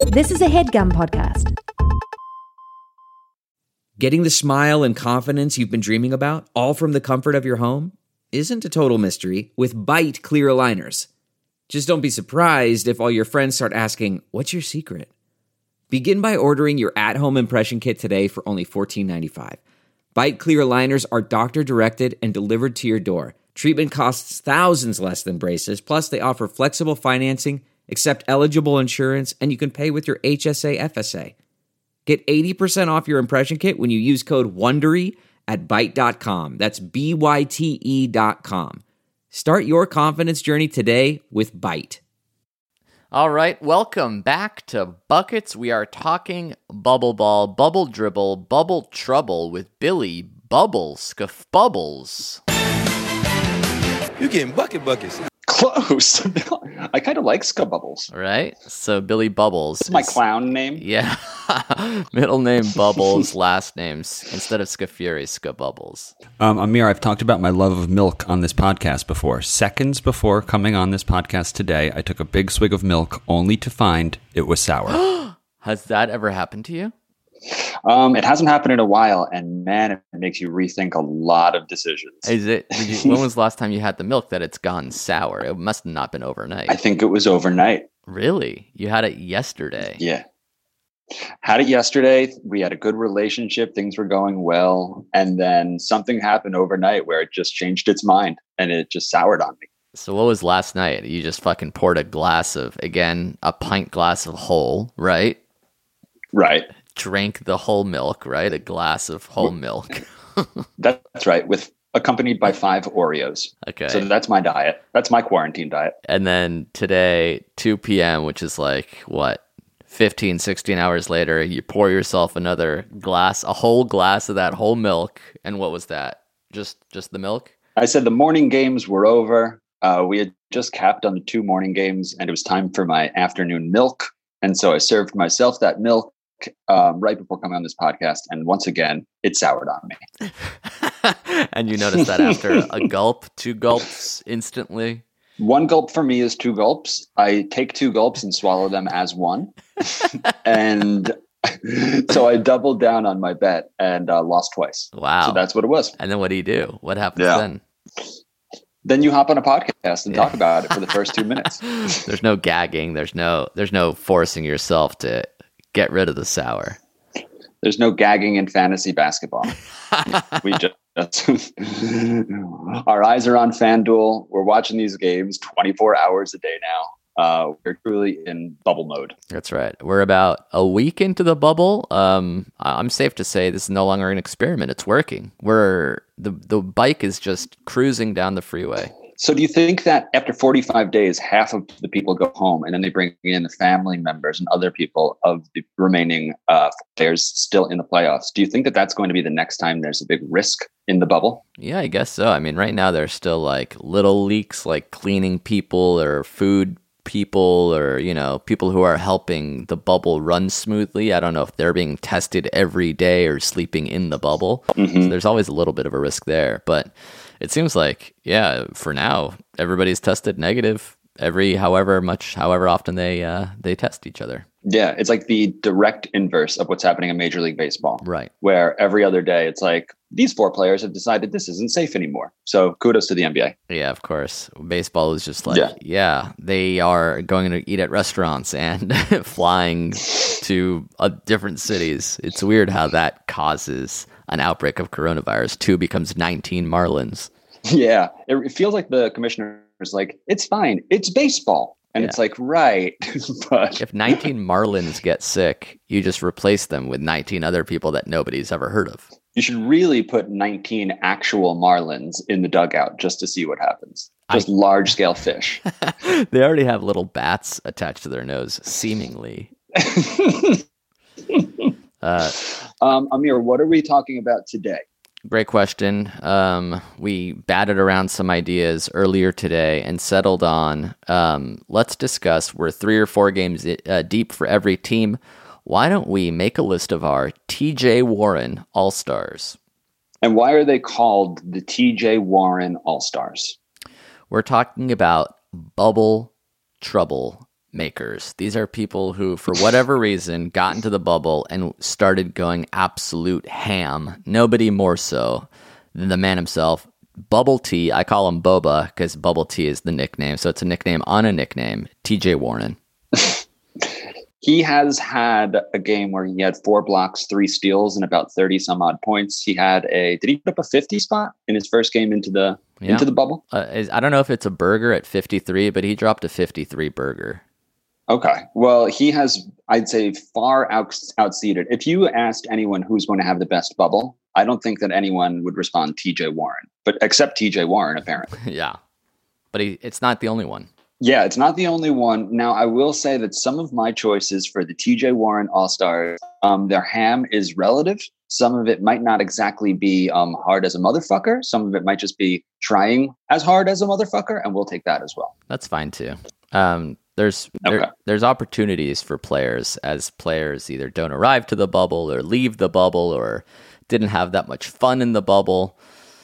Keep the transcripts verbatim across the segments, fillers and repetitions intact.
This is a HeadGum podcast. Getting the smile and confidence you've been dreaming about, all from the comfort of your home, isn't a total mystery with Byte clear aligners. Just don't be surprised if all your friends start asking, "What's your secret?" Begin by ordering your at-home impression kit today for only fourteen ninety-five. Byte clear aligners are doctor-directed and delivered to your door. Treatment costs thousands less than braces, plus they offer flexible financing, accept eligible insurance, and you can pay with your H S A F S A. Get eighty percent off your impression kit when you use code WONDERY at byte dot com. That's B Y T E dot com. Start your confidence journey today with Byte. All right, welcome back to Buckets. We are talking bubble ball, bubble dribble, bubble trouble with Billy Bubbles, Scuff Bubbles. You're getting bucket buckets. Close. I kind of like Scububbles. Right? So Billy Bubbles. It's my clown name. Yeah. Middle name Bubbles, last names, instead of Scafuri, Scububbles. Um, Amir, I've talked about my love of milk on this podcast before. Seconds before coming on this podcast today, I took a big swig of milk only to find it was sour. Has that ever happened to you? Um, it hasn't happened in a while, and man, it makes you rethink a lot of decisions. Is it? Did you, when was the last time you had the milk that it's gone sour? It must have not been overnight. I think it was overnight. Really? You had it yesterday? Yeah. Had it yesterday. We had a good relationship. Things were going well. And then something happened overnight where it just changed its mind and it just soured on me. So what was last night? You just fucking poured a glass of, again, a pint glass of whole, right? Right. Drank the whole milk, right? A glass of whole milk. That's right. With accompanied by five Oreos. Okay. So that's my diet. That's my quarantine diet. And then today, two p.m., which is like, what, fifteen, sixteen hours later, you pour yourself another glass, a whole glass of that whole milk. And what was that? Just just the milk? I said the morning games were over. Uh, we had just capped on the two morning games, and it was time for my afternoon milk. And so I served myself that milk um, right before coming on this podcast. And once again, it soured on me. And you noticed that after a gulp, two gulps instantly? One gulp for me is two gulps. I take two gulps and swallow them as one. And so I doubled down on my bet and uh, lost twice. Wow. So that's what it was. And then what do you do? What happens Yeah. then? Then you hop on a podcast and Yeah. talk about it for the first two minutes. There's no gagging. There's no there's no forcing yourself to get rid of the sour. There's no gagging in fantasy basketball. We just our eyes are on FanDuel. We're watching these games twenty-four hours a day now. Uh, we're truly in bubble mode. That's right. We're about a week into the bubble. Um, I'm safe to say this is no longer an experiment. It's working. We're the the bike is just cruising down the freeway. So do you think that after forty-five days, half of the people go home and then they bring in the family members and other people of the remaining uh, players still in the playoffs? Do you think that that's going to be the next time there's a big risk in the bubble? Yeah, I guess so. I mean, right now there's still like little leaks, like cleaning people or food people or, you know, people who are helping the bubble run smoothly. I don't know if they're being tested every day or sleeping in the bubble. Mm-hmm. So there's always a little bit of a risk there. But it seems like, yeah, for now, everybody's tested negative every however much, however often they uh, they test each other. Yeah, it's like the direct inverse of what's happening in Major League Baseball. Right. Where every other day it's like, these four players have decided this isn't safe anymore. So kudos to the N B A. Yeah, of course. Baseball is just like, yeah, Yeah. they are going to eat at restaurants and flying to uh, different cities. It's weird how that causes an outbreak of coronavirus. Two becomes nineteen Marlins. Yeah, it, it feels like the commissioner is like, it's fine, it's baseball. And Yeah. it's like, right. But If nineteen Marlins get sick, you just replace them with nineteen other people that nobody's ever heard of. you should really put nineteen actual marlins in the dugout just to see what happens. Just I- large scale fish. They already have little bats attached to their nose, seemingly. uh, um, Amir, what are we talking about today? Great question. Um, we batted around some ideas earlier today and settled on, um, let's discuss, we're three or four games uh, deep for every team. Why don't we make a list of our T J Warren All-Stars? And why are they called the T J Warren All-Stars? We're talking about bubble trouble makers. These are people who, for whatever reason, got into the bubble and started going absolute ham. Nobody more so than the man himself, Bubble T. I call him Boba because Bubble T is the nickname. So it's a nickname on a nickname, T J Warren. He has had a game where he had four blocks, three steals, and about thirty some odd points. He had a, did he put up a fifty spot in his first game into the, yeah. into the bubble? Uh, is, I don't know if it's a burger at fifty-three, but he dropped a fifty-three burger. Okay. Well, he has, I'd say, far out, outseeded. If you asked anyone who's going to have the best bubble, I don't think that anyone would respond T J Warren, but except T J Warren, apparently. Yeah. But he, it's not the only one. Yeah, it's not the only one. Now, I will say that some of my choices for the T J Warren All-Stars, um, their ham is relative. Some of it might not exactly be um, hard as a motherfucker. Some of it might just be trying as hard as a motherfucker, and we'll take that as well. That's fine, too. Um, there's okay. there, there's opportunities for players as players either don't arrive to the bubble or leave the bubble or didn't have that much fun in the bubble.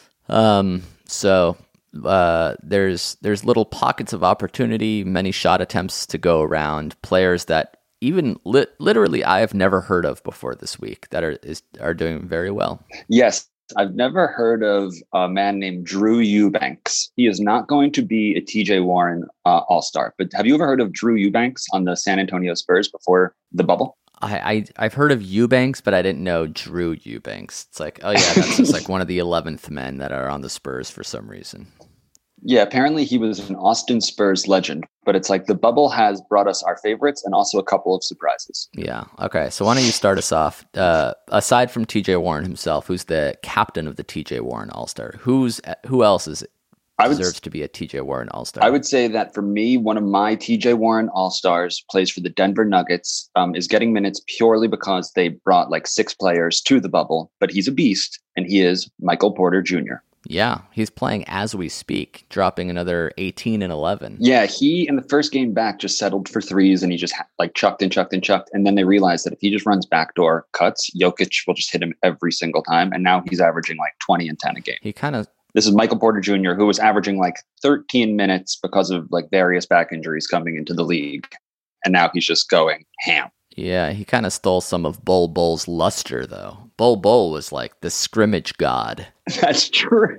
Um, so... Uh, there's there's little pockets of opportunity, many shot attempts to go around, players that even li- literally I have never heard of before this week that are is, are doing very well. Yes, I've never heard of a man named Drew Eubanks. He is not going to be a T J Warren uh, All-Star, but have you ever heard of Drew Eubanks on the San Antonio Spurs before the bubble? I, I, I've heard of Eubanks, but I didn't know Drew Eubanks. It's like, oh yeah, that's just like one of the eleventh men that are on the Spurs for some reason. Yeah, apparently he was an Austin Spurs legend, but it's like the bubble has brought us our favorites and also a couple of surprises. Yeah. Okay. So why don't you start us off? Uh, aside from T J Warren himself, who's the captain of the T J Warren All-Star? Who's who else is I would, deserves to be a T J Warren All-Star? I would say that for me, one of my T J Warren All-Stars plays for the Denver Nuggets, um, is getting minutes purely because they brought like six players to the bubble, but he's a beast, and he is Michael Porter Junior Yeah, he's playing as we speak, dropping another eighteen and eleven. Yeah, he in the first game back just settled for threes and he just like chucked and chucked and chucked. And then they realized that if he just runs backdoor cuts, Jokic will just hit him every single time. And now he's averaging like twenty and ten a game. He kind of. This is Michael Porter Junior, who was averaging like thirteen minutes because of like various back injuries coming into the league. And now he's just going ham. Yeah, he kind of stole some of Bol Bol's luster, though. Bol Bol was like the scrimmage god. That's true.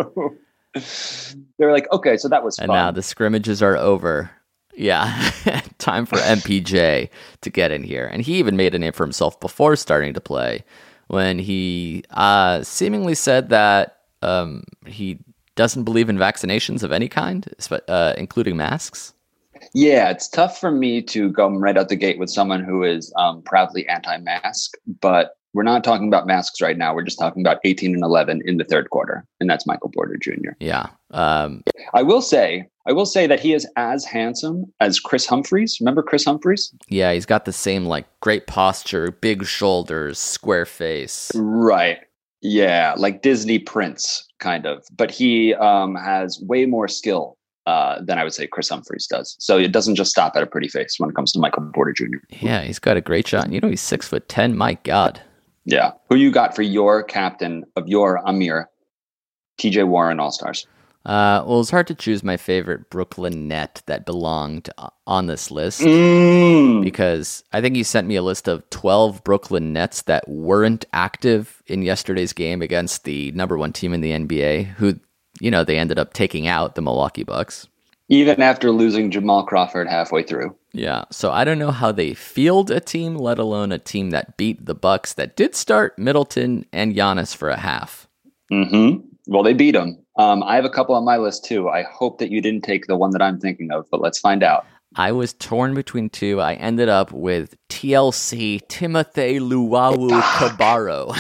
They're like, okay, so that was fun. And now the scrimmages are over. Yeah, time for M P J to get in here. And he even made a name for himself before starting to play when he uh, seemingly said that um, he doesn't believe in vaccinations of any kind, uh, including masks. Yeah, it's tough for me to go right out the gate with someone who is um, proudly anti-mask, but we're not talking about masks right now. We're just talking about eighteen and eleven in the third quarter, and that's Michael Porter Junior Yeah. Um, I will say, I will say that he is as handsome as Chris Humphries. Remember Chris Humphries? Yeah, he's got the same like great posture, big shoulders, square face. Right. Yeah, like Disney Prince kind of, but he um, has way more skill uh, than I would say Chris Humphries does. So it doesn't just stop at a pretty face when it comes to Michael Porter Junior Yeah, he's got a great shot. You know, he's six foot ten. My God. Yeah. Who you got for your captain of your Amir T J Warren All-Stars? Uh, well, it's hard to choose my favorite Brooklyn net that belonged on this list mm. because I think you sent me a list of twelve Brooklyn Nets that weren't active in yesterday's game against the number one team in the N B A, who, you know, they ended up taking out the Milwaukee Bucks. Even after losing Jamal Crawford halfway through. Yeah, so I don't know how they field a team, let alone a team that beat the Bucks that did start Middleton and Giannis for a half. Mm-hmm. Well, they beat them. Um, I have a couple on my list, too. I hope that you didn't take the one that I'm thinking of, but let's find out. I was torn between two. I ended up with T L C, Timothy Luwawu Cabarro.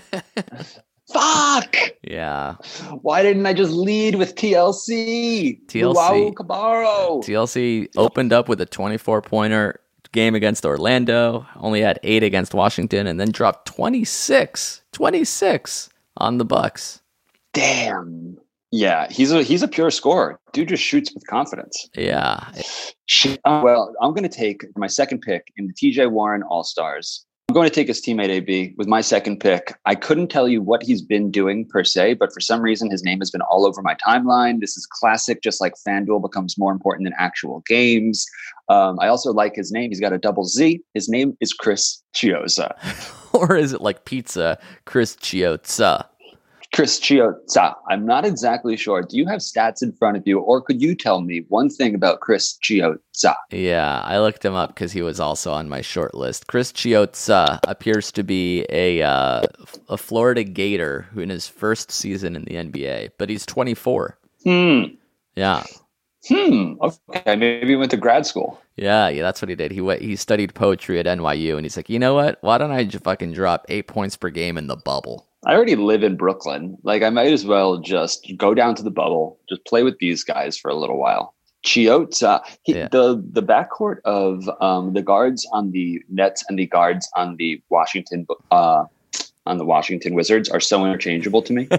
Fuck! Yeah. Why didn't I just lead with T L C? T L C. Luwawu Cabarro. T L C opened up with a twenty-four pointer game against Orlando, only had eight against Washington, and then dropped twenty-six, twenty-six on the Bucks. Damn. Yeah, he's a he's a pure scorer. Dude just shoots with confidence. Yeah. Uh, well, I'm going to take my second pick in the T J Warren All-Stars. I'm going to take his teammate A B with my second pick. I couldn't tell you what he's been doing per se, but for some reason his name has been all over my timeline. This is classic, just like FanDuel becomes more important than actual games. Um, I also like his name. He's got a double Z. His name is Chris Chiozza. Or is it like pizza, Chris Chiozza? Chris Chiozza. I'm not exactly sure. Do you have stats in front of you, or could you tell me one thing about Chris Chiozza? Yeah, I looked him up because he was also on my short list. Chris Chiozza appears to be a uh, a Florida Gator who in his first season in the N B A, but he's twenty-four. Hmm. Yeah. Hmm. Okay. Maybe he went to grad school. Yeah, yeah, that's what he did. He went, he studied poetry at N Y U, and he's like, you know what? Why don't I just fucking drop eight points per game in the bubble? I already live in Brooklyn. Like, I might as well just go down to the bubble, just play with these guys for a little while. Chiozza, he, Yeah. the the backcourt of um, the guards on the Nets and the guards on the Washington uh, on the Washington Wizards are so interchangeable to me.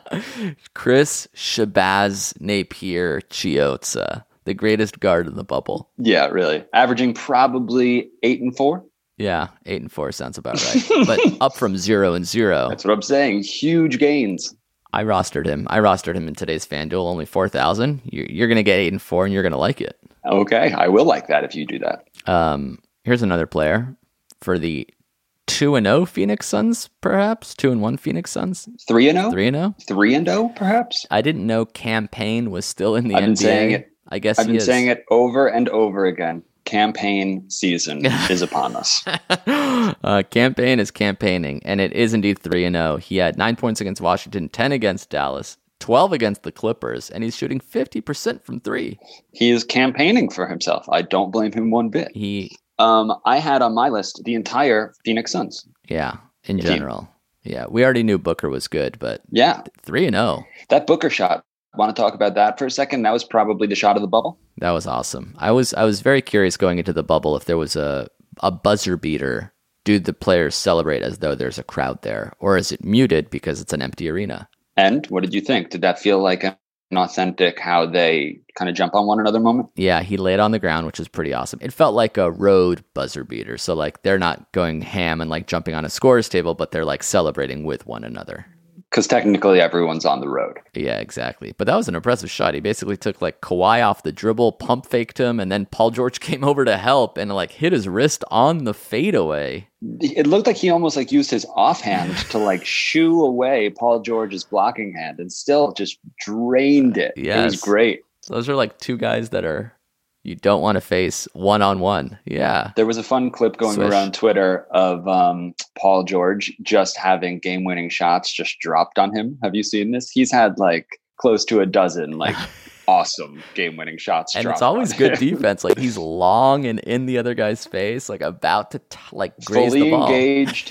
Chris Shabazz Napier Chiozza, the greatest guard in the bubble. Yeah, really. Averaging probably eight and four. Yeah, eight and four sounds about right. But up from zero and zero. That's what I'm saying. Huge gains. I rostered him. I rostered him in today's FanDuel, only four thousand. You're, you're going to get eight and four, and you're going to like it. Okay, I will like that if you do that. Um, here's another player for the two and zero Phoenix Suns, perhaps two and one Phoenix Suns. Three and zero. Three and zero. Three and zero, perhaps. I didn't know Campaign was still in the I've been N B A. saying it. I guess I've he been is. saying it over and over again. Campaign season is upon us. uh, campaign is campaigning, and it is indeed three and zero. He had nine points against Washington, ten against Dallas, twelve against the Clippers, and he's shooting fifty percent from three. He is campaigning for himself. I don't blame him one bit. He, Um, I had on my list the entire Phoenix Suns. yeah, in He- general, yeah, we already knew Booker was good, but Yeah, three and zero. that Booker shot. Want to talk about that for a second? That was probably the shot of the bubble. That was awesome. I was I was very curious going into the bubble if there was a a buzzer beater. Do the players celebrate as though there's a crowd there, or is it muted because it's an empty arena? And what did you think? Did that feel like an authentic how they kind of jump on one another moment? Yeah, he laid on the ground, which was pretty awesome. It felt like a road buzzer beater. So like they're not going ham and like jumping on a scorer's table, but they're like celebrating with one another. Because technically everyone's on the road. Yeah, exactly. But that was an impressive shot. He basically took like Kawhi off the dribble, pump faked him, and then Paul George came over to help and like hit his wrist on the fadeaway. It looked like he almost like used his offhand to like shoo away Paul George's blocking hand and still just drained it. It was Yes. great. So those are like two guys that are you don't want to face one on one. Yeah. There was a fun clip going Swish. around Twitter of um, Paul George just having game-winning shots just dropped on him. Have you seen this? He's had like close to a dozen like awesome game-winning shots. And dropped it's always on good him. defense. Like he's long and in the other guy's face, like about to t- like graze Fully the ball. engaged.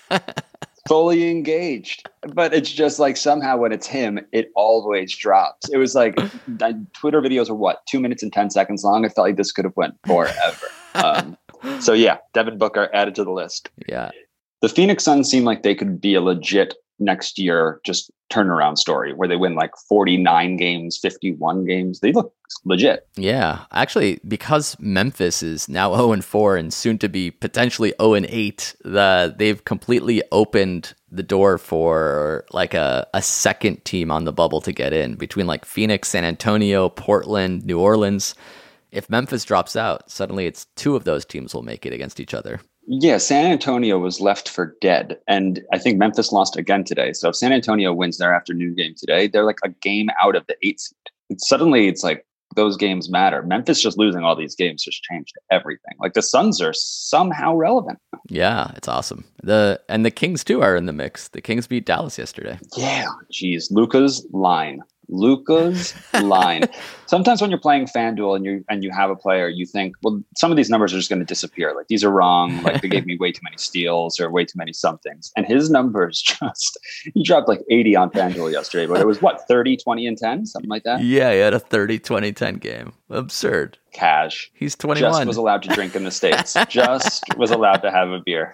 Fully engaged. But it's just like somehow when it's him, it always drops. It was like that Twitter videos are what, two minutes and ten seconds long? I felt like this could have went forever. um, so yeah, Devin Booker added to the list. Yeah. The Phoenix Suns seem like they could be a legit next year just turnaround story where they win like forty-nine games, fifty-one games. They look legit. Yeah. Actually, because Memphis is now oh and four and soon to be potentially oh and eight, the they've completely opened the door for like a, a second team on the bubble to get in between like Phoenix, San Antonio, Portland, New Orleans. If Memphis drops out, suddenly it's two of those teams will make it against each other. Yeah, San Antonio was left for dead. And I think Memphis lost again today. So if San Antonio wins their afternoon game today, they're like a game out of the eight seed. It's, suddenly it's like those games matter. Memphis just losing all these games just changed everything. Like the Suns are somehow relevant. Yeah, it's awesome. The and the Kings too are in the mix. The Kings beat Dallas yesterday. Yeah, geez, Luka's line. Luka's line. Sometimes when you're playing FanDuel and you and you have a player, you think, well, some of these numbers are just going to disappear. Like these are wrong. Like they gave me way too many steals or way too many somethings. And his numbers just he dropped like eighty on FanDuel yesterday, but it was what, thirty, twenty, and ten, something like that. Yeah, he had a thirty twenty ten game. Absurd. Cash. He's twenty-one. Just was allowed to drink in the States. Just was allowed to have a beer.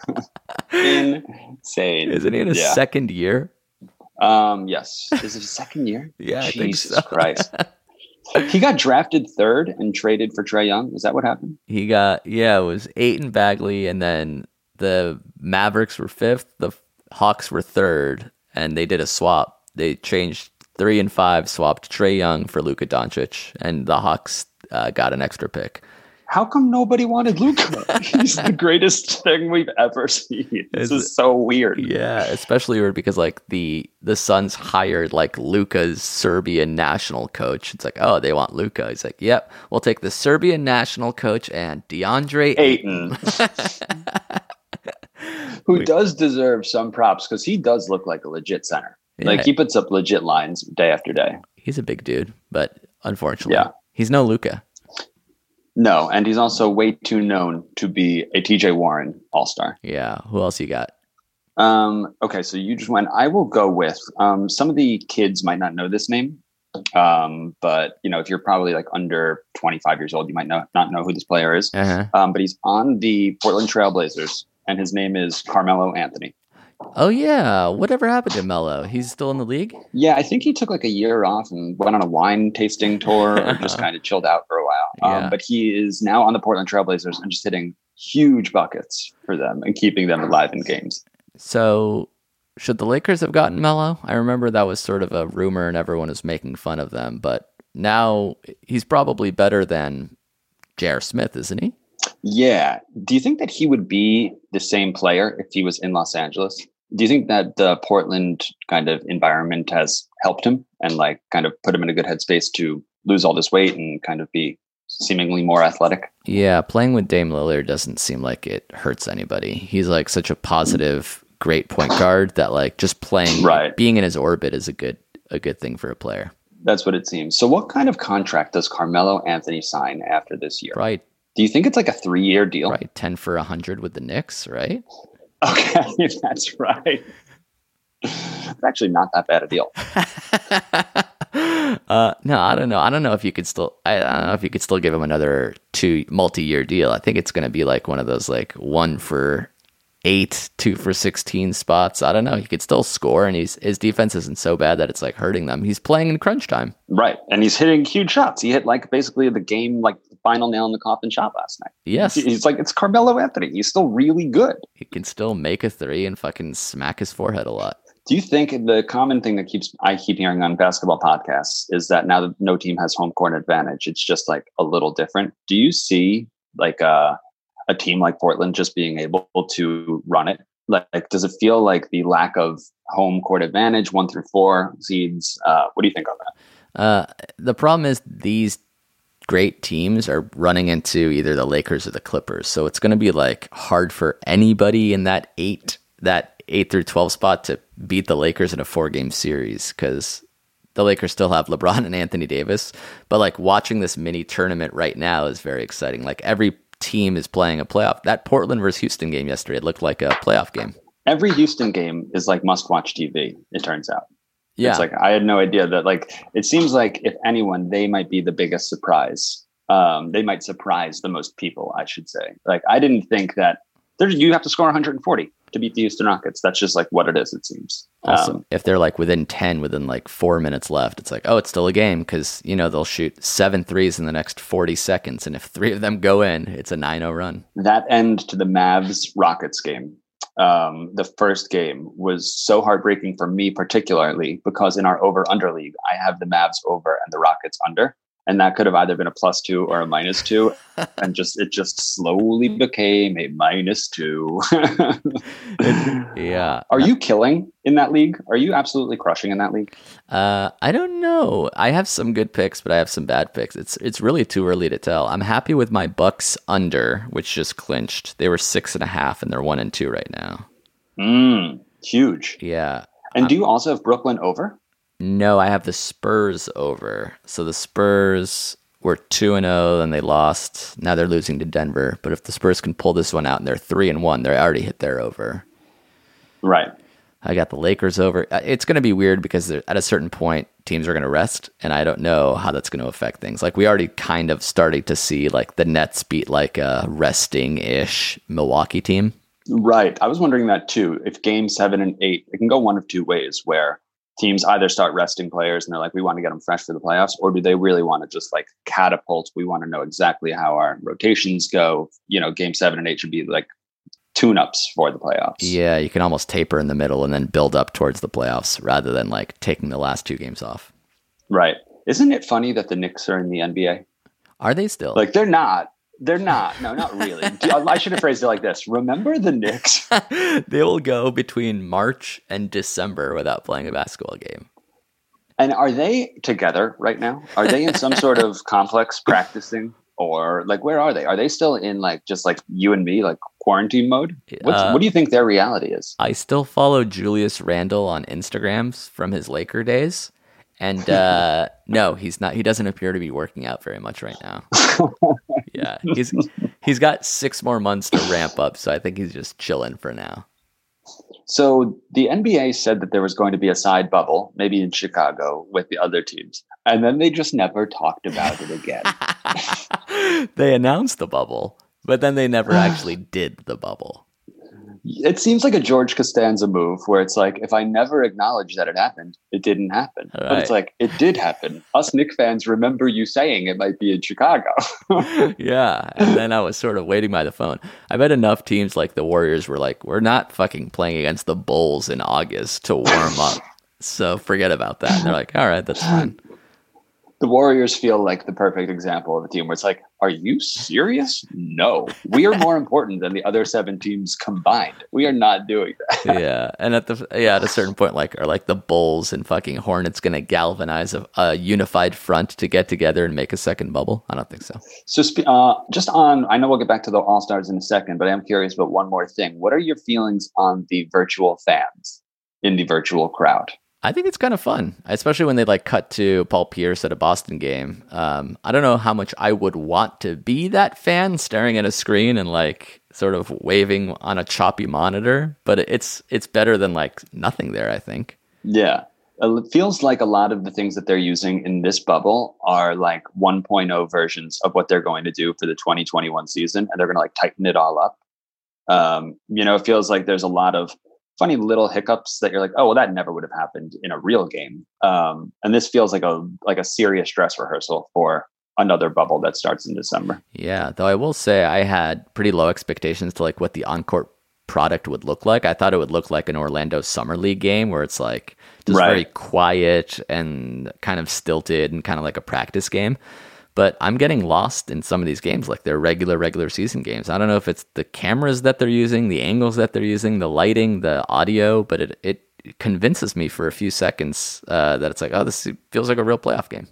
Insane. Isn't he in his Yeah. second year? Um, yes. Is it his second year? Yeah, I think Jesus so. Christ. He got drafted third and traded for Trae Young. Is that what happened? He got, yeah, it was Aiton Bagley and then the Mavericks were fifth, the Hawks were third, and they did a swap. They changed three and five, swapped Trae Young for Luka Doncic, and the Hawks uh, got an extra pick. How come nobody wanted Luka? He's the greatest thing we've ever seen. This is, is so weird. Yeah, especially weird because like the the Suns hired like Luka's Serbian national coach. It's like, oh, they want Luka. He's like, yep, we'll take the Serbian national coach and DeAndre Ayton. Who does deserve some props because he does look like a legit center. Yeah. Like he puts up legit lines day after day. He's a big dude, but unfortunately, yeah. he's no Luka. No, and he's also way too known to be a T J Warren all-star. Yeah. Who else you got? Um, okay, so you just went. I will go with um, some of the kids might not know this name, um, but you know, if you're probably like under twenty-five years old, you might know, not know who this player is. Uh-huh. Um, but he's on the Portland Trailblazers, and his name is Carmelo Anthony. Oh yeah, whatever happened to Melo? He's still in the league? Yeah, I think he took like a year off and went on a wine tasting tour or just kind of chilled out for a while. Yeah. Um, but he is now on the Portland Trailblazers and just hitting huge buckets for them and keeping them alive in games. So should the Lakers have gotten Melo? I remember that was sort of a rumor and everyone was making fun of them, but now he's probably better than J R. Smith, isn't he? Yeah. Do you think that he would be the same player if he was in Los Angeles? Do you think that the Portland kind of environment has helped him and like kind of put him in a good headspace to lose all this weight and kind of be seemingly more athletic? Yeah, playing with Dame Lillard doesn't seem like it hurts anybody. He's like such a positive, great point guard that like just playing, right. being in his orbit is a good a good thing for a player. That's what it seems. So what kind of contract does Carmelo Anthony sign after this year? Right. Do you think it's like a three-year deal? Right, ten for a hundred with the Knicks, right? Okay, that's right. It's actually not that bad a deal. uh, no, I don't know. I don't know if you could still. I, I don't know if you could still give him another two multi-year deal. I think it's going to be like one of those like one for eight, two for sixteen spots. I don't know. He could still score, and he's his defense isn't so bad that it's like hurting them. He's playing in crunch time, right? And he's hitting huge shots. He hit like basically the game, like the final nail in the coffin shot last night. Yes, he's like it's Carmelo Anthony. He's still really good. He can still make a three and fucking smack his forehead a lot. Do you think the common thing that keeps I keep hearing on basketball podcasts is that now that no team has home court advantage, it's just like a little different? Do you see like a a team like Portland just being able to run it? Like, does it feel like the lack of home court advantage, one through four seeds? Uh, what do you think on that? Uh, the problem is these great teams are running into either the Lakers or the Clippers, so it's going to be like hard for anybody in that eight that eight through twelve spot to beat the Lakers in a four game series because the Lakers still have LeBron and Anthony Davis. But like watching this mini tournament right now is very exciting. Like every team is playing a playoff. That Portland versus Houston game yesterday, it looked like a playoff game. Every Houston game is like must-watch T V, it turns out. Yeah. It's like, I had no idea that, like, it seems like if anyone, they might be the biggest surprise. Um, they might surprise the most people, I should say. Like, I didn't think that there's, you have to score one hundred forty to beat the Houston Rockets. That's just like what it is, it seems. Also, um, if they're like within ten, within like four minutes left, it's like, oh, it's still a game because, you know, they'll shoot seven threes in the next forty seconds. And if three of them go in, it's a nine oh run. That end to the Mavs Rockets game, um, the first game was so heartbreaking for me, particularly because in our over under league, I have the Mavs over and the Rockets under. And that could have either been a plus two or a minus two. And just it just slowly became a minus two. Yeah. Are you killing in that league? Are you absolutely crushing in that league? Uh, I don't know. I have some good picks, but I have some bad picks. It's it's really too early to tell. I'm happy with my Bucks under, which just clinched. They were six and a half, and they're one and two right now. Mm, huge. Yeah. And um, do you also have Brooklyn over? No, I have the Spurs over. So the Spurs were two and zero, and they lost. Now they're losing to Denver. But if the Spurs can pull this one out, and they're three and one, they already hit their over. Right. I got the Lakers over. It's going to be weird because at a certain point, teams are going to rest, and I don't know how that's going to affect things. Like we already kind of started to see like the Nets beat like a resting-ish Milwaukee team. Right. I was wondering that too. If game seven and eight, it can go one of two ways where teams either start resting players and they're like, we want to get them fresh for the playoffs, or do they really want to just like catapult? We want to know exactly how our rotations go. You know, game seven and eight should be like tune-ups for the playoffs. Yeah, you can almost taper in the middle and then build up towards the playoffs rather than like taking the last two games off. Right. Isn't it funny that the Knicks are in the N B A? Are they still? Like, they're not. They're not. No, not really. I should have phrased it like this. Remember the Knicks? They will go between March and December without playing a basketball game. And are they together right now? Are they in some sort of complex practicing? Or like, where are they? Are they still in like just like you and me, like quarantine mode? What's, Uh, what do you think their reality is? I still follow Julius Randle on Instagrams from his Laker days. And uh, no, he's not. He doesn't appear to be working out very much right now. Yeah, he's he's got six more months to ramp up, so I think he's just chilling for now. So the N B A said that there was going to be a side bubble, maybe in Chicago, with the other teams. And then they just never talked about it again. They announced the bubble, but then they never actually did the bubble. It seems like a George Costanza move where it's like, if I never acknowledge that it happened, it didn't happen. Right. But it's like, it did happen. Us Knicks fans remember you saying it might be in Chicago. Yeah, and then I was sort of waiting by the phone. I bet enough teams like the Warriors were like, we're not fucking playing against the Bulls in August to warm up. So forget about that. And they're like, all right, that's fine. The Warriors feel like the perfect example of a team where it's like, are you serious? No, we are more important than the other seven teams combined. We are not doing that. Yeah, and at the yeah at a certain point, like are like the Bulls and fucking Hornets going to galvanize a, a unified front to get together and make a second bubble? I don't think so. So uh, just on, I know we'll get back to the All-Stars in a second, but I'm curious about one more thing. What are your feelings on the virtual fans in the virtual crowd? I think it's kind of fun, especially when they like cut to Paul Pierce at a Boston game. Um, I don't know how much I would want to be that fan staring at a screen and like sort of waving on a choppy monitor, but it's it's better than like nothing there, I think. Yeah. It feels like a lot of the things that they're using in this bubble are like one point oh versions of what they're going to do for the twenty twenty-one season, and they're going to like tighten it all up. Um, you know, it feels like there's a lot of funny little hiccups that you're like, oh, well, that never would have happened in a real game. Um, and this feels like a like a serious dress rehearsal for another bubble that starts in December. Yeah, though I will say I had pretty low expectations to like what the on-court product would look like. I thought it would look like an Orlando Summer League game where it's like just Right. very quiet and kind of stilted and kind of like a practice game. But I'm getting lost in some of these games, like they're regular, regular season games. I don't know if it's the cameras that they're using, the angles that they're using, the lighting, the audio, but it, it convinces me for a few seconds uh, that it's like, oh, this feels like a real playoff game.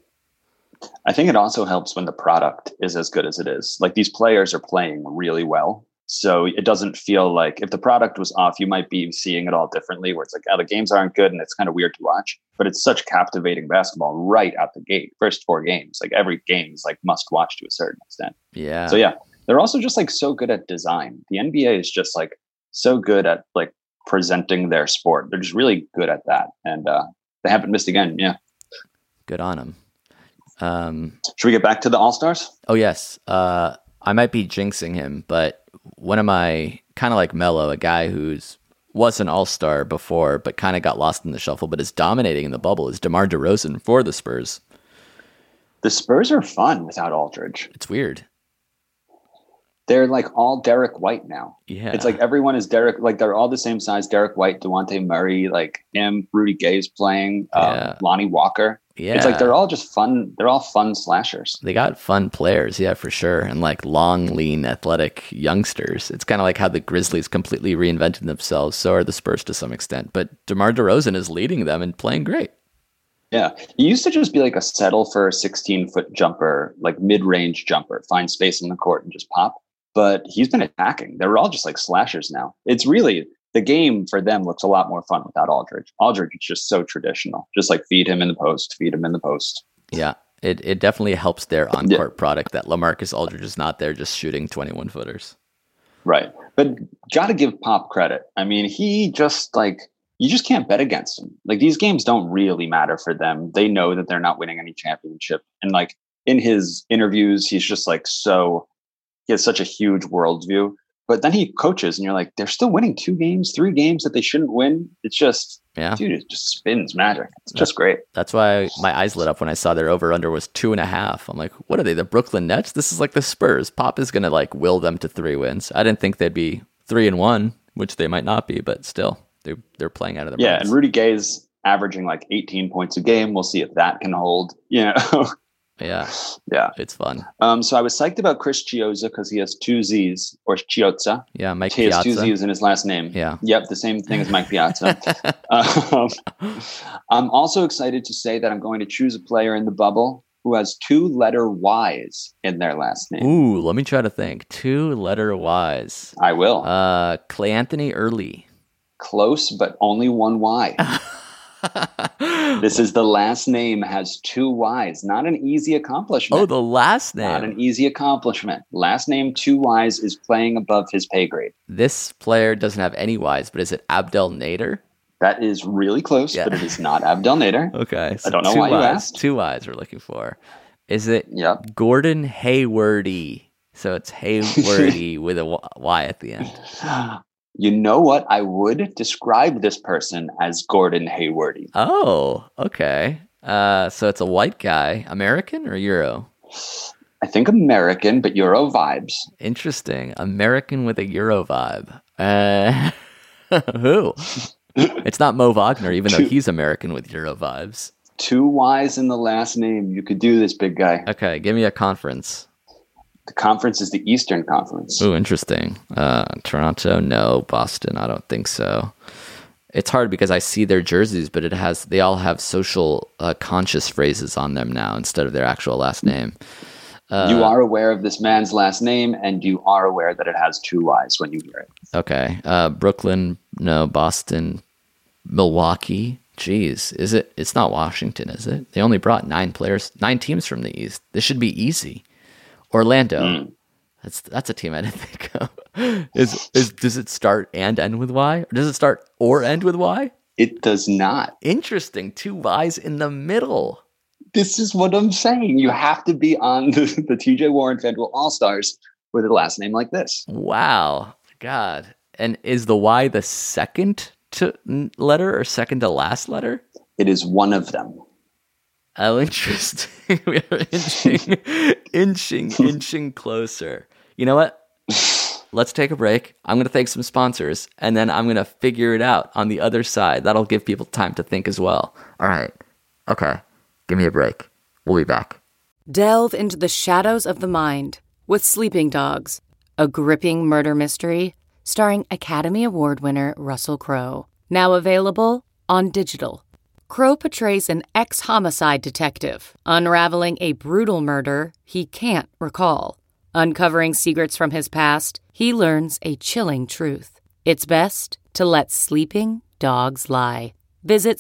I think it also helps when the product is as good as it is. Like these players are playing really well. So it doesn't feel like if the product was off, you might be seeing it all differently where it's like, oh, the games aren't good and it's kind of weird to watch, but it's such captivating basketball right out the gate. First four games, like every game is like must watch to a certain extent. Yeah. So yeah, they're also just like so good at design. The N B A is just like so good at like presenting their sport. They're just really good at that. And uh, they haven't missed again. Yeah. Good on them. Um, Should we get back to the All-Stars? oh, yes. Uh, I might be jinxing him, but one of my kind of like Melo, a guy who's was an all-star before, but kind of got lost in the shuffle, but is dominating in the bubble is DeMar DeRozan for the Spurs. The Spurs are fun without Aldridge. It's weird. They're like all Derek White now. Yeah. It's like everyone is Derek, like they're all the same size. Derek White, DeJounte Murray, like him, Rudy Gay's playing, um, Yeah. Lonnie Walker. Yeah. It's like they're all just fun. They're all fun slashers. They got fun players, yeah, for sure. And like long, lean, athletic youngsters. It's kind of like how the Grizzlies completely reinvented themselves. So are the Spurs to some extent. But DeMar DeRozan is leading them and playing great. Yeah. He used to just be like a settle for a sixteen foot jumper, like mid range jumper, find space in the court and just pop. But he's been attacking. They're all just like slashers now. It's really, the game for them looks a lot more fun without Aldridge. Aldridge is just so traditional. Just like feed him in the post, feed him in the post. Yeah, it, it definitely helps their on-court yeah. product that LaMarcus Aldridge is not there just shooting twenty-one footers. Right. But got to give Pop credit. I mean, he just like, you just can't bet against him. Like these games don't really matter for them. They know that they're not winning any championship. And like in his interviews, he's just like so, he has such a huge worldview. But then he coaches and you're like, they're still winning two games, three games that they shouldn't win. It's just, yeah. dude, it just spins magic. It's just great. That's why my eyes lit up when I saw their over-under was two and a half. I'm like, what are they, the Brooklyn Nets? This is like the Spurs. Pop is going to like will them to three wins. I didn't think they'd be three and one, which they might not be, but still, they they're playing out of their Yeah, minds. and Rudy Gay's averaging like eighteen points a game. We'll see if that can hold. You know, Yeah, yeah. it's fun. Um, so I was psyched about Chris Chiozza because he has two Z's, or Chiozza. Yeah, Mike He has two Piazza. Z's in his last name. Yeah. Yep, the same thing as Mike Piazza. um, I'm also excited to say that I'm going to choose a player in the bubble who has two letter Y's in their last name. Ooh, let me try to think. Two letter Y's. I will. Uh, Clay Anthony Early. Close, but only one Y. This is the last name has two Y's. Not an easy accomplishment. Oh, the last name. Not an easy accomplishment. Last name, two Y's, is playing above his pay grade. This player doesn't have any Y's, but is it Abdel Nader? That is really close, Yeah. but it is not Abdel Nader. Okay. I don't know two why you Y's. asked. Two Y's we're looking for. Is it Yep. Gordon Haywardy? So it's Haywardy with a Y at the end. You know what? I would describe this person as Gordon Haywardy. Oh, okay. Uh, so it's a white guy, American or Euro? I think American, but Euro vibes. Interesting. American with a Euro vibe. Uh, who? It's not Mo Wagner, even though he's American with Euro vibes. Two Y's in the last name. You could do this, big guy. Okay, give me a conference. The conference is the Eastern Conference. Ooh, interesting. Uh, Toronto, no. Boston, I don't think so. It's hard because I see their jerseys, but it has they all have social uh, conscious phrases on them now instead of their actual last name. Uh, you are aware of this man's last name, and you are aware that it has two Y's when you hear it. Okay. Uh, Brooklyn, no. Boston, Milwaukee. Jeez, is it? It's not Washington, is it? They only brought nine players, nine teams from the East. This should be easy. Orlando. Mm. That's that's a team I didn't think of. Is is does it start and end with Y? Or does it start or end with Y? It does not. Interesting. Two Y's in the middle. This is what I'm saying. You have to be on the, the T J Warren FanDuel All-Stars with a last name like this. Wow. God. And is the Y the second to letter or second to last letter? It is one of them. Oh, interesting. We are inching, inching, inching closer. You know what? Let's take a break. I'm going to thank some sponsors, and then I'm going to figure it out on the other side. That'll give people time to think as well. All right. Okay. Give me a break. We'll be back. Delve into the shadows of the mind with Sleeping Dogs, a gripping murder mystery starring Academy Award winner Russell Crowe. Now available on digital. Crowe portrays an ex-homicide detective, unraveling a brutal murder he can't recall. Uncovering secrets from his past, he learns a chilling truth. It's best to let sleeping dogs lie. Visit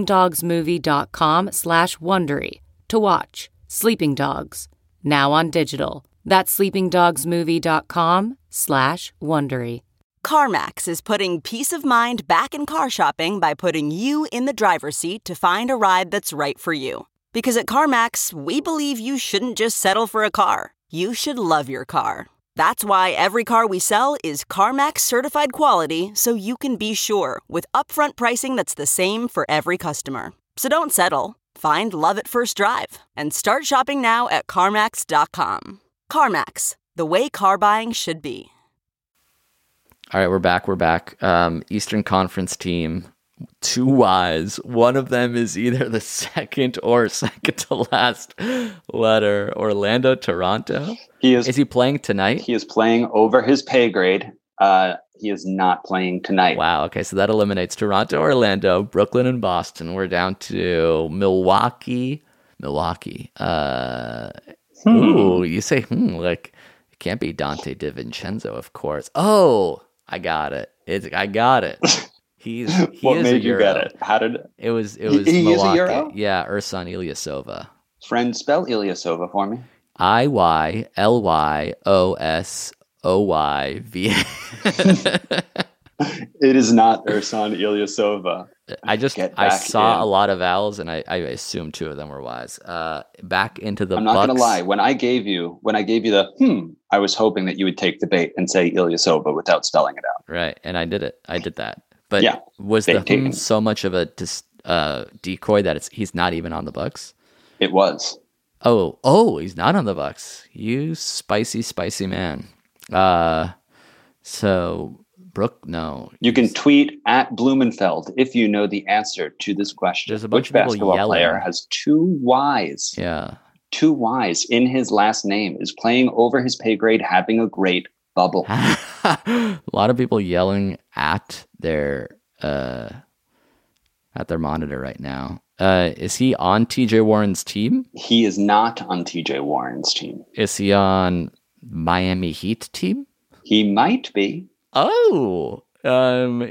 sleepingdogsmovie.com slash Wondery to watch Sleeping Dogs, now on digital. That's sleepingdogsmovie.com slash Wondery. CarMax is putting peace of mind back in car shopping by putting you in the driver's seat to find a ride that's right for you. Because at CarMax, we believe you shouldn't just settle for a car. You should love your car. That's why every car we sell is CarMax certified quality, so you can be sure with upfront pricing that's the same for every customer. So don't settle. Find love at first drive and start shopping now at CarMax dot com. CarMax, the way car buying should be. All right, we're back. We're back. Um, Eastern Conference team, two Y's. One of them is either the second or second to last letter. Orlando, Toronto. He is. Is he playing tonight? He is playing over his pay grade. Uh, he is not playing tonight. Wow. Okay, so that eliminates Toronto, Orlando, Brooklyn, and Boston. We're down to Milwaukee. Milwaukee. Uh, Hmm. Ooh, you say hmm like it can't be Dante DiVincenzo, of course. Oh, I got it. It's I got it. He's he What is made a you Euro. get it? How did It was it He- was he is a Milwaukee. Euro? Yeah, Ursan Ilyasova. friend spell Ilyasova for me? I Y L Y O S O Y V. It is not Ursan Ilyasova. I just Get I back saw in. a lot of vowels and I, I assumed two of them were Y's. Uh, back into the I'm not Bucks. gonna lie. When I gave you when I gave you the hmm, I was hoping that you would take the bait and say Ilyasova without spelling it out. Right, and I did it. I did that. But Yeah, was the bait hmm taken. so much of a dis, uh, decoy that it's he's not even on the Bucks? It was. Oh, oh, he's not on the Bucks. You spicy, spicy man. Uh, so Brooke, no. You can tweet at Blumenfeld if you know the answer to this question. There's a bunch Which of people basketball yelling. player has two Y's? Yeah. Two Y's in his last name, is playing over his pay grade, having a great bubble. A lot of people yelling at their uh, at their monitor right now. Uh, is he on T J Warren's team? He is not on T J Warren's team. Is he on Miami Heat team? He might be. Oh, um,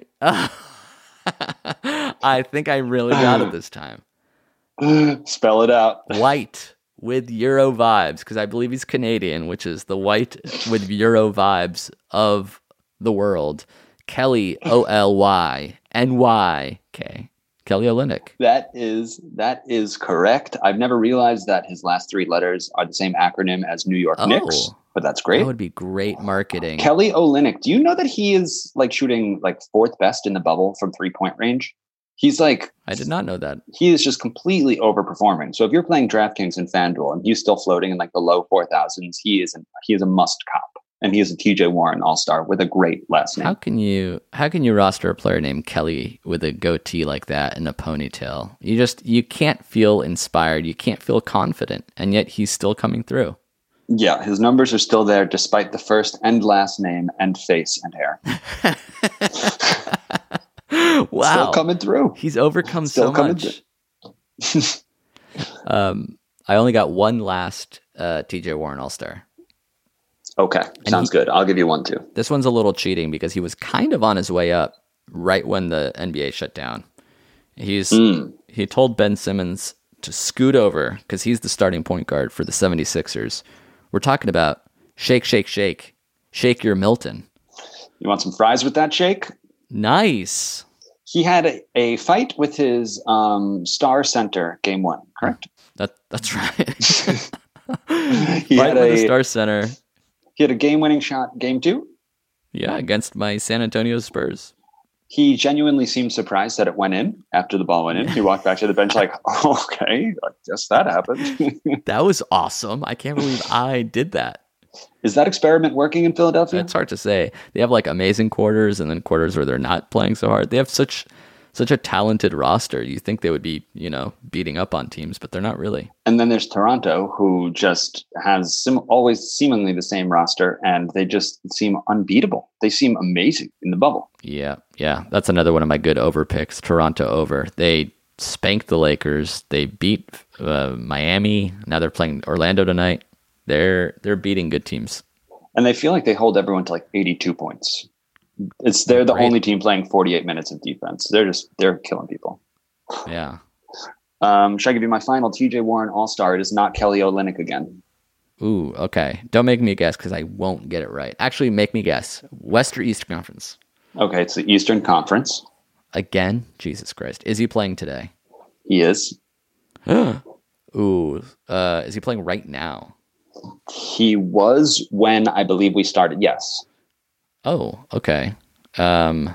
I think I really got it this time. Spell it out. White with Euro vibes, because I believe he's Canadian, which is the white with Euro vibes of the world. Kelly, O L Y N Y K. Kelly Olynyk. That is that is correct. I've never realized that his last three letters are the same acronym as New York Oh. Knicks, but that's great. That would be great marketing. Kelly Olynyk. Do you know that he is like shooting like fourth best in the bubble from three point range? He's like, I did not know that. he is just completely overperforming. So if you're playing DraftKings and FanDuel and he's still floating in like the low four thousands, he is an, he is a must cop, and he is a T J Warren All Star with a great last name. How can you how can you roster a player named Kelly with a goatee like that and a ponytail? You just you can't feel inspired. You can't feel confident, and yet he's still coming through. Yeah, his numbers are still there despite the first and last name and face and hair. Wow, Still coming through. He's overcome Still so coming much. um, I only got one last uh, T J Warren All Star. Okay, sounds he- good. I'll give you one too. This one's a little cheating because he was kind of on his way up right when the N B A shut down. He's Mm. he told Ben Simmons to scoot over because he's the starting point guard for the seventy-sixers. We're talking about shake, shake, shake, shake your Milton. You want some fries with that shake? Nice. He had a, a fight with his um, star center game one, correct? That that's right. He Right had with a the Star Center. he had a game winning shot game two. Yeah, against my San Antonio Spurs. He genuinely seemed surprised that it went in after the ball went in. He walked back to the bench like, okay, I guess that happened. That was awesome. I can't believe I did that. Is that experiment working in Philadelphia? It's hard to say. They have like amazing quarters and then quarters where they're not playing so hard. They have such such a talented roster. You think they would be, you know, beating up on teams, but they're not really. And then there's Toronto, who just has sim- always seemingly the same roster, and they just seem unbeatable. They seem amazing in the bubble. Yeah, yeah. That's another one of my good over picks. Toronto over. They spanked the Lakers. They beat uh, Miami. Now they're playing Orlando tonight. They're they're beating good teams. And they feel like they hold everyone to like eighty-two points. It's they're the Great. only team playing forty-eight minutes of defense. They're just they're killing people. Yeah. Um, should I give you my final T J Warren All Star? It is not Kelly Olynyk again. Ooh, okay. Don't make me guess because I won't get it right. Actually, make me guess. West or Eastern Conference? Okay, it's the Eastern Conference. Again? Jesus Christ. Is he playing today? He is. Ooh, uh, is he playing right now? He was when I believe we started. Yes. Oh, okay. Um,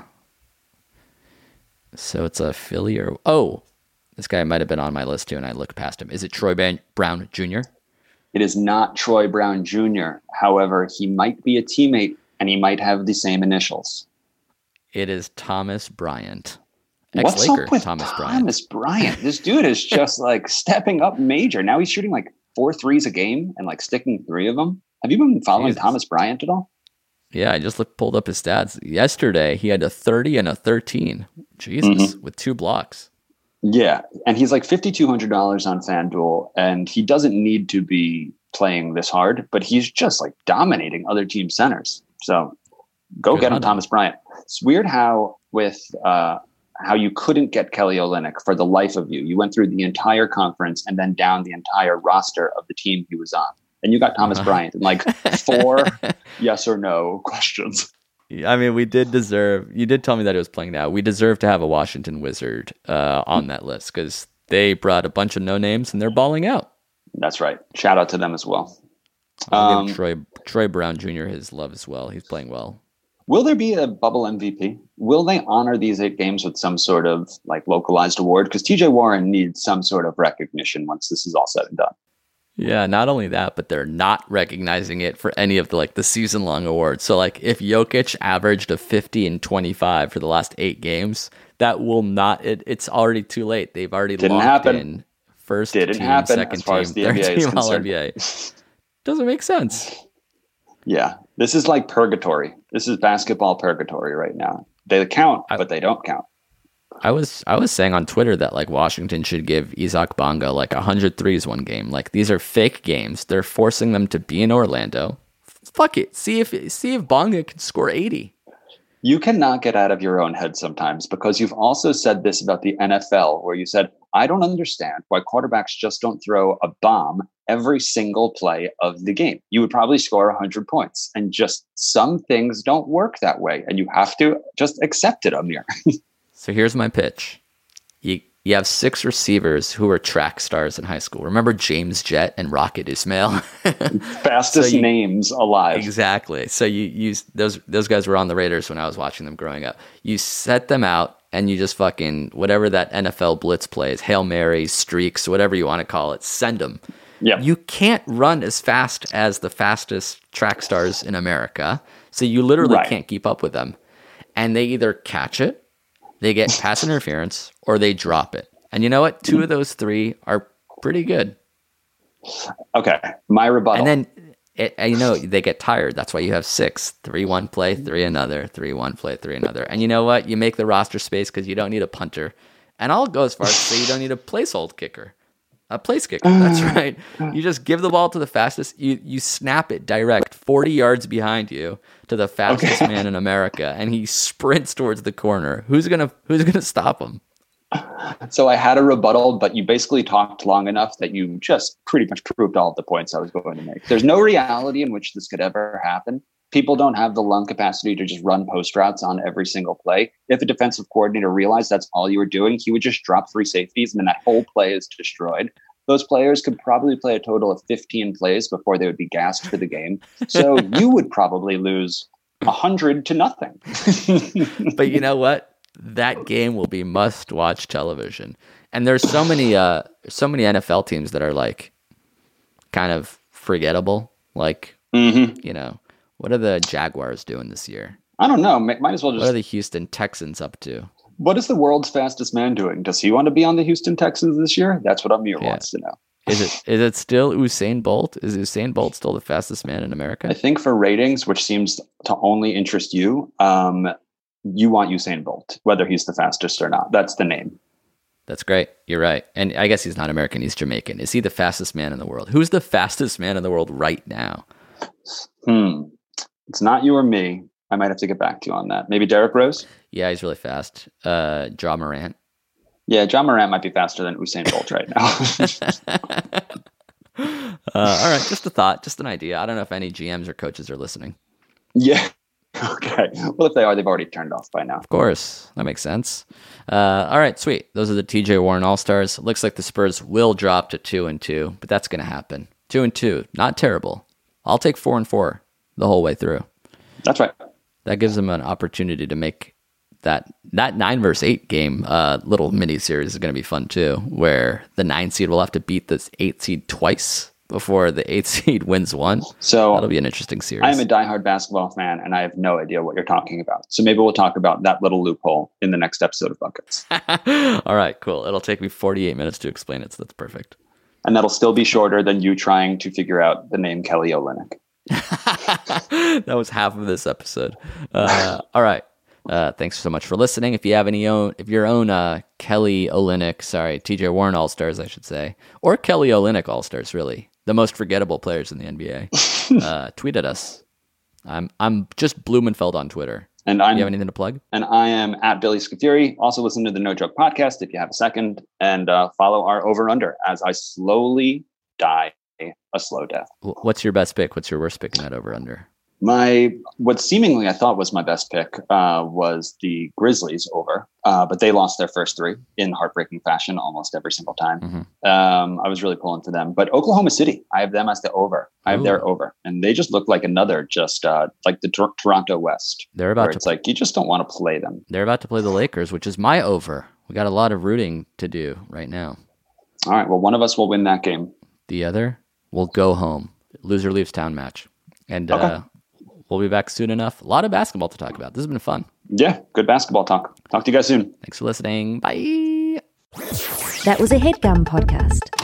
so it's a Philly or... Oh, this guy might have been on my list too, and I looked past him. Is it Troy Ban- Brown Junior? It is not Troy Brown Junior However, he might be a teammate, and he might have the same initials. It is Thomas Bryant. What's Ex-Laker up with Thomas Thomas Bryant. Bryant? This dude is just like stepping up major. Now he's shooting like four threes a game and like sticking three of them. Have you been following Jesus. Thomas Bryant at all? Yeah, I just looked, pulled up his stats. Yesterday, he had a thirty and a thirteen. Jesus, Mm-hmm. with two blocks. Yeah, and he's like fifty-two hundred dollars on FanDuel, and he doesn't need to be playing this hard, but he's just like dominating other team centers. So go Good get him, on him. Thomas Bryant. It's weird how with uh, how you couldn't get Kelly Olynyk for the life of you. You went through the entire conference and then down the entire roster of the team he was on. And you got Thomas Bryant in like four yes or no questions. I mean, we did deserve, you did tell me that it was playing now. We deserve to have a Washington Wizard uh, on that list because they brought a bunch of no names and they're balling out. That's right. Shout out to them as well. I'll Um, give Troy, Troy Brown Junior his love as well. He's playing well. Will there be a bubble M V P? Will they honor these eight games with some sort of like localized award? Because T J Warren needs some sort of recognition once this is all said and done. Yeah, not only that, but they're not recognizing it for any of the like the season long awards. So like if Jokic averaged a fifty and twenty-five for the last eight games, that will not it, it's already too late. They've already Didn't locked happen. in first Didn't team, happen second as far team, as the third N B A is team all N concerned. B A. Doesn't make sense. Yeah, this is like purgatory. This is basketball purgatory right now. They count, I- but they don't count. I was I was saying on Twitter that like Washington should give Isaac Bonga like one hundred threes one game. Like these are fake games. They're forcing them to be in Orlando. Fuck it. See if see if Bonga can score eighty. You cannot get out of your own head sometimes, because you've also said this about the N F L, where you said, I don't understand why quarterbacks just don't throw a bomb every single play of the game. You would probably score one hundred points, and just some things don't work that way. And you have to just accept it, Amir. So here's my pitch. You you have six receivers who were track stars in high school. Remember James Jett and Rocket Ismail? Fastest So you- names alive. Exactly. So you use those those guys were on the Raiders when I was watching them growing up. You set them out and you just fucking whatever that N F L blitz plays, Hail Mary, streaks, whatever you want to call it, send them. Yeah. You can't run as fast as the fastest track stars in America. So you literally Right. can't keep up with them. And they either catch it, they get pass interference, or they drop it. And you know what? Two of those three are pretty good. Okay, my rebuttal. And then, it, and, you know, they get tired. That's why you have six. Three, one play, three, another. Three, one play, three, another. And you know what? You make the roster space because you don't need a punter. And I'll go as far as to say you don't need a placehold kicker. A place kicker. That's right. You just give the ball to the fastest. You you snap it direct forty yards behind you to the fastest Okay. man in America, and he sprints towards the corner. Who's gonna Who's gonna stop him? So I had a rebuttal, but you basically talked long enough that you just pretty much proved all of the points I was going to make. There's no reality in which this could ever happen. People don't have the lung capacity to just run post routes on every single play. If a defensive coordinator realized that's all you were doing, he would just drop three safeties and then that whole play is destroyed. Those players could probably play a total of fifteen plays before they would be gassed for the game. So you would probably lose one hundred to nothing. But you know what? That game will be must-watch television. And there's so many, uh, so many N F L teams that are like kind of forgettable. Like, Mm-hmm. you know, what are the Jaguars doing this year? I don't know. Might might as well What just. are the Houston Texans up to? What is the world's fastest man doing? Does he want to be on the Houston Texans this year? That's what Amir Yeah. wants to know. Is it is it still Usain Bolt? Is Usain Bolt still the fastest man in America? I think for ratings, which seems to only interest you, um, you want Usain Bolt, whether he's the fastest or not. That's the name. That's great. You're right. And I guess he's not American. He's Jamaican. Is he the fastest man in the world? Who's the fastest man in the world right now? Hmm. It's not you or me. I might have to get back to you on that. Maybe Derrick Rose? Yeah, he's really fast. Uh, Ja Morant. Yeah, John Morant might be faster than Usain Bolt right now. Uh, all right, just a thought, just an idea. I don't know if any G Ms or coaches are listening. Yeah. Okay. Well, if they are, they've already turned off by now. Of course, that makes sense. Uh, all right, sweet. Those are the T J Warren All Stars. Looks like the Spurs will drop to two and two, but that's going to happen. Two and two, not terrible. I'll take four and four the whole way through. That's right. That gives them an opportunity to make that that nine versus eight game uh, little mini series is going to be fun too, where the nine seed will have to beat this eight seed twice before the eight seed wins one. So That'll be an interesting series. I am a diehard basketball fan, and I have no idea what you're talking about. So maybe we'll talk about that little loophole in the next episode of Buckets. All right, cool. It'll take me forty-eight minutes to explain it, so that's perfect. And that'll still be shorter than you trying to figure out the name Kelly Olynyk. That was half of this episode. Uh, all right. Uh, thanks so much for listening. If you have any own, if your own uh, Kelly Olynyk, sorry, T J Warren All Stars, I should say, or Kelly Olynyk All Stars, really the most forgettable players in the N B A, uh, tweet at us. I'm I'm just Blumenfeld on Twitter. And Do I'm you have anything to plug? and I am at Billy Scafuri. Also listen to the No Joke podcast if you have a second, and uh, follow our over under as I slowly die a slow death. Wh- What's your best pick? What's your worst pick in that over under? My what seemingly I thought was my best pick uh, was the Grizzlies over, uh, but they lost their first three in heartbreaking fashion almost every single time. Mhm. Um, I was really pulling for them, but Oklahoma City, I have them as the over. I have Ooh. their over, and they just look like another just uh, like the Tor- Toronto West, They're where about to it's like you just don't want to play them. they're about to play the Lakers, which is my over. We got a lot of rooting to do right now. All right, well, one of us will win that game. The other we'll go home. Loser leaves town match. And Okay. uh, we'll be back soon enough. A lot of basketball to talk about. This has been fun. Yeah, good basketball talk. Talk to you guys soon. Thanks for listening. Bye. That was a HeadGum podcast.